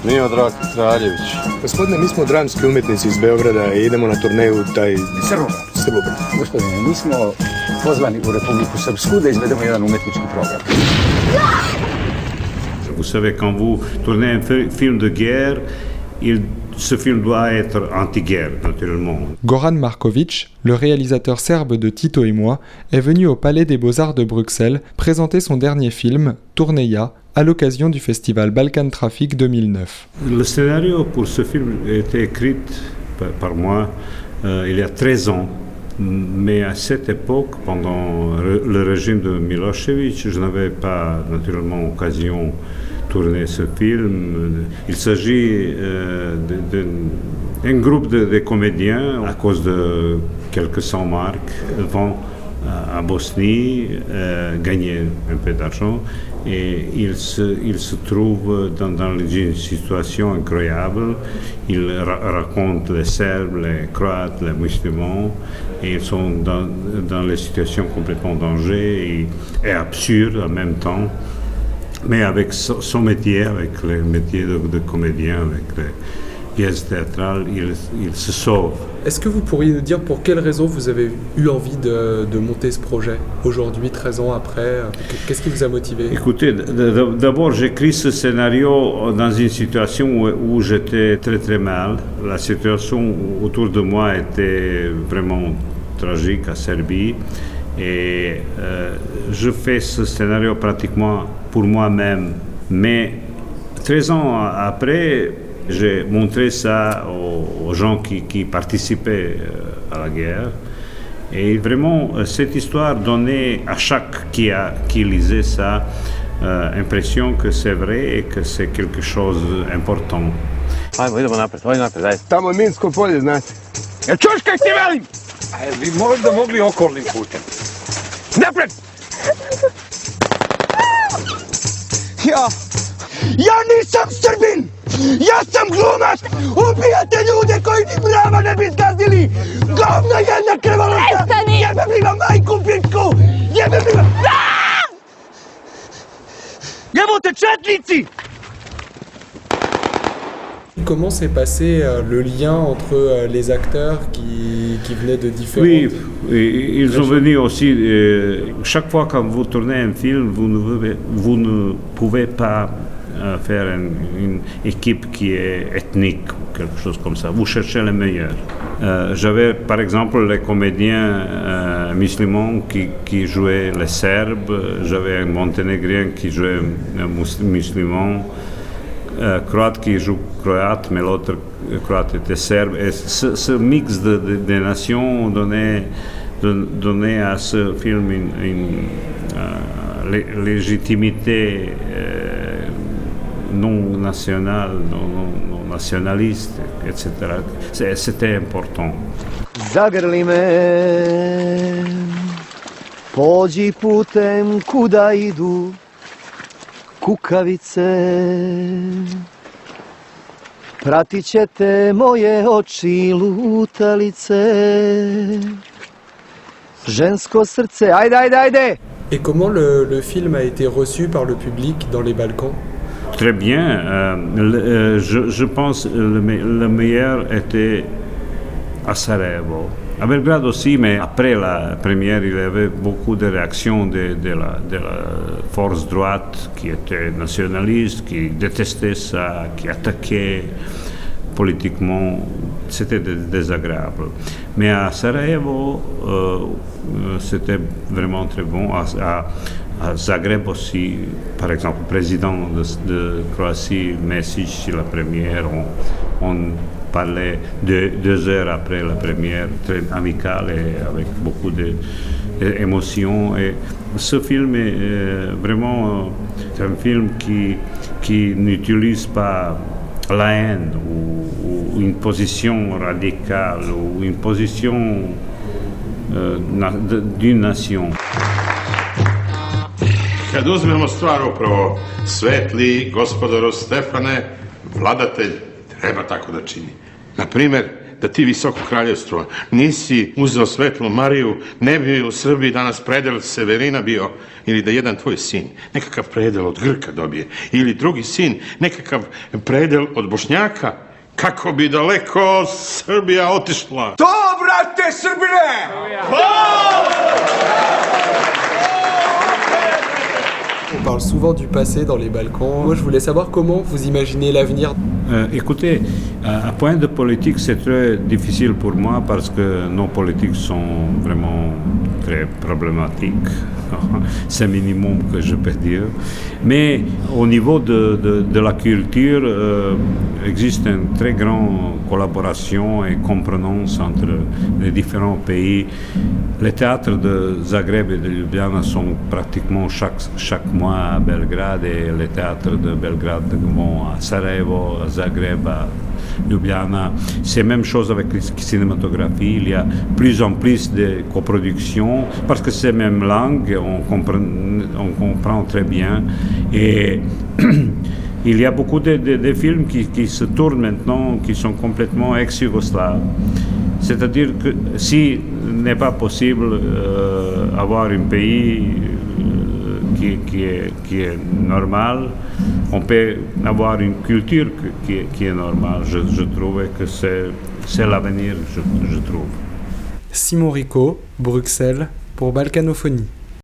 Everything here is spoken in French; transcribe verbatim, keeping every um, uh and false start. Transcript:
Miodrag Kraljević. Gospodine, mi smo dramski umjetnici iz Beograda i idemo na turneju taj... Srbobrod. Srbobrod. Gospodine, mi smo pozvani u Republiku Srpsku da izvedemo jedan umetnički program. Vous savez, quand vous tournez un film de guerre, il, ce film doit être anti-guerre, naturellement. Goran Marković, le réalisateur serbe de Tito et moi, est venu au Palais des Beaux-Arts de Bruxelles présenter son dernier film, Tourneia, à l'occasion du festival Balkan Traffic deux mille neuf. Le scénario pour ce film a été écrit par, par moi euh, il y a treize ans. Mais à cette époque, pendant le régime de Milošević, je n'avais pas naturellement occasion de tourner ce film. Il s'agit euh, d'un groupe de, de comédiens, à cause de quelques cent marques, vont à Bosnie euh, gagner un peu d'argent. Et il se, il se trouve dans, dans une situation incroyable. Il ra- raconte les Serbes, les Croates, les musulmans, et ils sont dans, dans les situations complètement danger et, et absurdes en même temps. Mais avec so, son métier, avec le métier de, de comédien, avec les pièces théâtrales, il, il se sauve. Est-ce que vous pourriez nous dire pour quelles raisons vous avez eu envie de, de monter ce projet aujourd'hui, treize ans après? Qu'est-ce qui vous a motivé? Écoutez, d'abord j'écris ce scénario dans une situation où, où j'étais très très mal. La situation autour de moi était vraiment tragique à Serbie. Et euh, je fais ce scénario pratiquement pour moi-même. Mais treize ans après, j'ai montré ça aux, aux gens qui, qui participaient à la guerre. Et vraiment, cette histoire donnait à chaque qui, a, qui lisait ça euh, l'impression que c'est vrai et que c'est quelque chose d'important. Ajmo, idemo napred, ajmo napred, ajde. Tamo je Minsko polje, znate. Ja čuš kaj ti velim? A vi možda mogli okolnim putem. Napred! Ja, ja nisam Srbin! Ja sam glumac! Ubijate ljude koji ni brava ne bi zgazili! Govna jedna krvoloka! Jebem li vam majku pičku! Jebem li vam... Jebote četnici! Comment s'est passé euh, le lien entre euh, les acteurs qui, qui venaient de différentes... Oui, ils sont venus aussi. Euh, chaque fois que vous tournez un film, vous ne, vous ne pouvez pas euh, faire une, une équipe qui est ethnique ou quelque chose comme ça. Vous cherchez les meilleurs. Euh, j'avais par exemple les comédiens euh, musulmans qui, qui jouaient les Serbes. J'avais un Monténégrien qui jouait un musulman. Euh, croate qui joue croate, mais l'autre croate était serbe. Et ce, ce mix de, de, de nations donnait, donnait à ce film une, une euh, légitimité euh, non nationale, non, non, non nationaliste, et cetera. C'était important. Zagrli me, pođi putem kuda idu kukavice, pratit će te moje oči lutalice, žensko srce, ajde, ajde, ajde! Et comment le, le film a été reçu par le public dans les Balkans? Très bien. Euh, le, je, je pense que le, le meilleur était à Sarajevo. À Belgrade aussi, mais après la première, il y avait beaucoup de réactions de, de, la, de la force droite qui était nationaliste, qui détestait ça, qui attaquait politiquement. C'était désagréable. Mais à Sarajevo, euh, c'était vraiment très bon. À, à, à Zagreb aussi, par exemple, le président de, de Croatie, Mesić, la première, on, on parlait deux, deux heures après la première, très amicale et avec beaucoup d'émotions. Et ce film est euh, vraiment euh, un film qui, qui n'utilise pas la haine ou, ou une position radicale ou une position euh, na, d'une nation. Kad uzmemo stvar upravo, svetli gospodaro Stefane, vladatelj treba tako da čini. Na primer, da ti visoko kraljevstvo nisi uzeo svetlu Mariju, ne bi u Srbiji danas predel Severina bio, ili da jedan tvoj sin nekakav predel od Grka dobije, ili drugi sin nekakav predel od Bošnjaka, kako bi daleko Srbija otišla. To, brate Srbine! On parle souvent du passé dans les Balkans. Moi, je voulais savoir comment vous imaginez l'avenir. Euh, écoutez, à, à point de politique, c'est très difficile pour moi parce que nos politiques sont vraiment très problématiques. C'est le minimum que je peux dire. Mais au niveau de, de, de la culture, euh, existe une très grande collaboration et compréhension entre les différents pays. Les théâtres de Zagreb et de Ljubljana sont pratiquement chaque, chaque mois à Belgrade et les théâtres de Belgrade vont à Sarajevo, à Zagreb, à Ljubljana. C'est la même chose avec la cinématographie. Il y a plus en plus de coproductions parce que c'est la même langue, on comprend, on comprend très bien. Et il y a beaucoup de, de, de films qui, qui se tournent maintenant, qui sont complètement ex-yougoslaves. C'est-à-dire que si n'est pas possible euh, avoir un pays euh, qui, qui, est, qui est normal, on peut avoir une culture qui, qui, qui est normale. Je, je trouve que c'est, c'est l'avenir, je, je trouve. Simon Rico, Bruxelles, pour Balkanophonie.